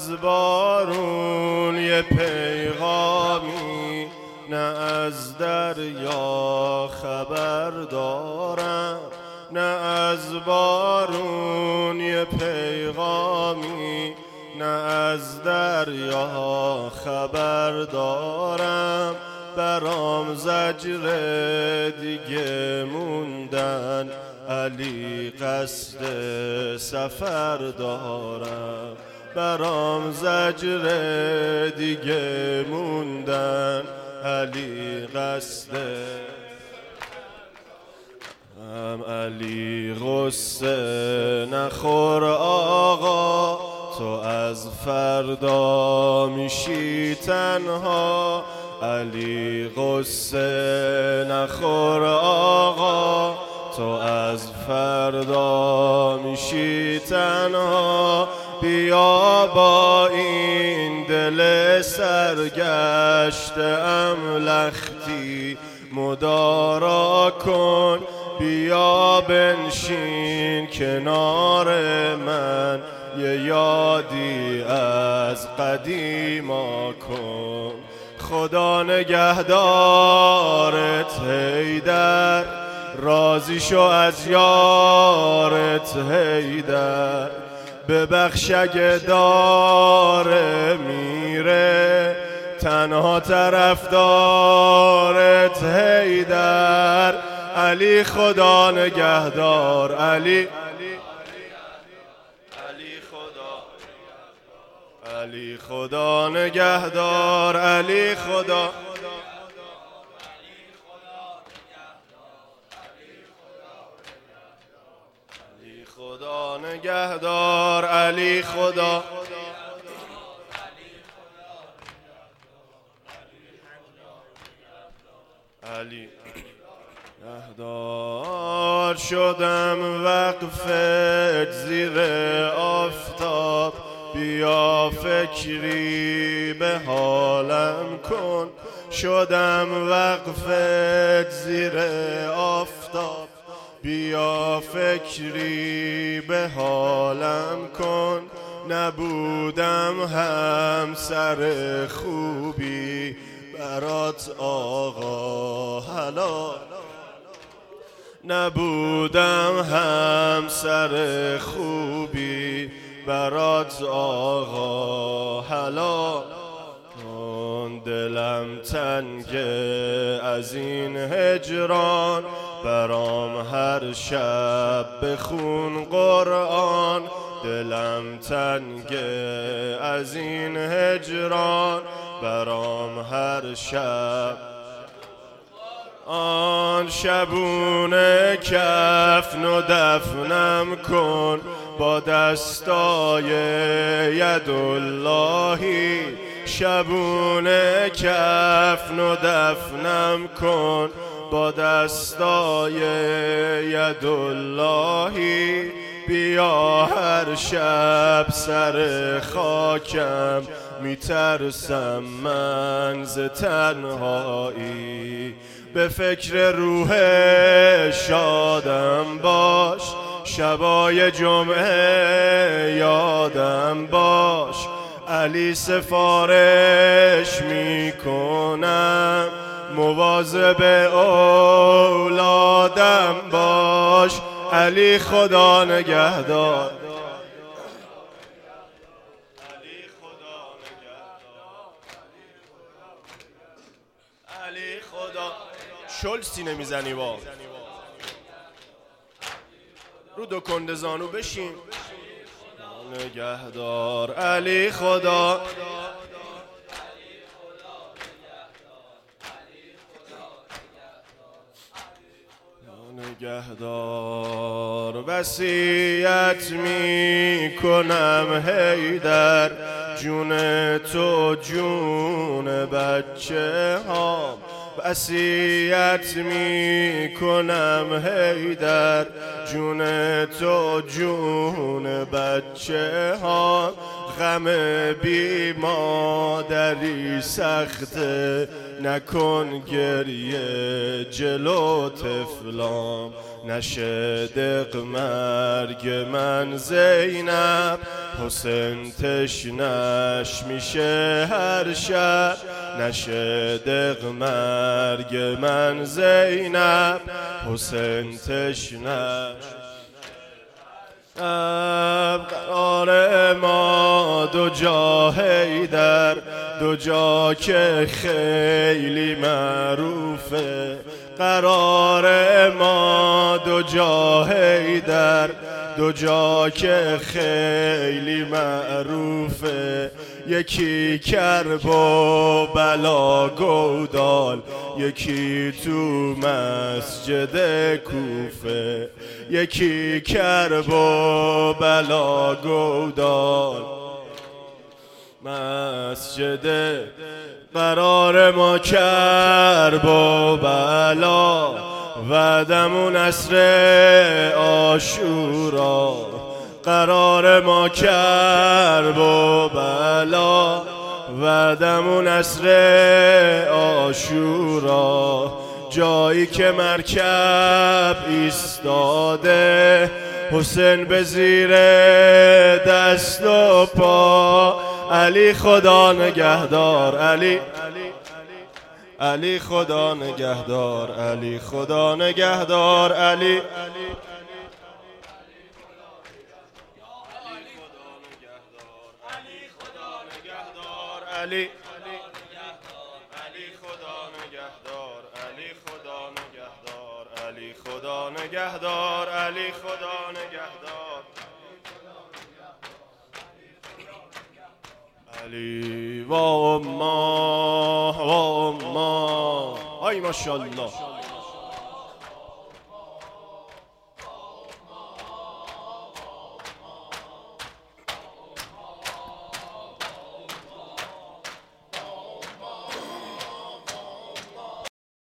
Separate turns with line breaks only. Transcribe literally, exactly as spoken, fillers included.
از بارون یه پیغامی، نه از دریا خبر دارم. نه از بارون یه پیغامی، نه از دریا خبر دارم. برام زجر دیگه موندن، علی قصد سفر دارم. برام زجر دیگه موندن، علی قصد هم. علی غصه نخور آقا، تو از فردا میشی تنها. علی غصه نخور آقا، تو از فردا میشی تنها. بیا با این دل سرگشته ام لختی مدارا کن. بیا بنشین کنار من، یه یادی از قدیما کن. خدا نگهدارت حیدر، راضی شو از یارت حیدر. ببخش اگه داره میره، تنها طرفدارت حیدر. علی خدا نگهدار، علی علی خدا نگهدار، علی خدا علی خدا نگهدار، علی خدا علی نگهدار. شدم وقفت زیر آفتاب، بیا فکری به حالم کن. شدم وقفت زیر آفتاب، بیا فکری به حالم کن. نبودم همسر خوبی برات آقا حلال. نبودم همسر خوبی برات آقا حلال. دلم تنگه از این هجران، برام هر شب بخون قرآن. دلم تنگه از این هجران، برام هر شب. آن شبونه کفن و دفنم کن، با دستای یداللهی. شبونه کفن و دفنم کن، با دستای یداللهی. بیا هر شب سر خاکم، میترسم من ز تنهایی. به فکر روح شادم باش، شبای جمعه یادم باش. علی سفارش میکنم، مواظب اولادم باش. علی خدا نگهدار، علی خدا. شل سینه میزنی با رو دو کند زانو بشین. نگهدار، علی خدا نگهدار. وصیت می کنم حیدر، جون تو جون بچه هام. وصیت می کنم حیدر، جون تو جون بچه ها. غم بی مادری سخته، نکن گریه جلو طفلام، نشه دق مرگ من زینب. حسین تشنش میشه هر شب، نشه دق مرگ من زینب. حسین تشنش قرار ما دو جا حیدر، دو جا که خیلی معروفه. قرار ما دو جا حیدر، دو جا که خیلی معروفه. یکی کرب و بلا گودال، یکی تو مسجد کوفه. یکی کرب و بلا گودال مسجد. قرار ما کرب و بلا وعدمون عصر عاشورا. قرار ما کرب و بلا وعدمون عصر عاشورا. جایی که مرکب ایستاده، حسین به زیر دست و پا. علی خدا نگهدار، علی علی خدا نگهدار، علی خدا نگهدار، علی علی علی خدا نگهدار، علی خدا نگهدار. علی و ما و ما. آی ماشاءالله.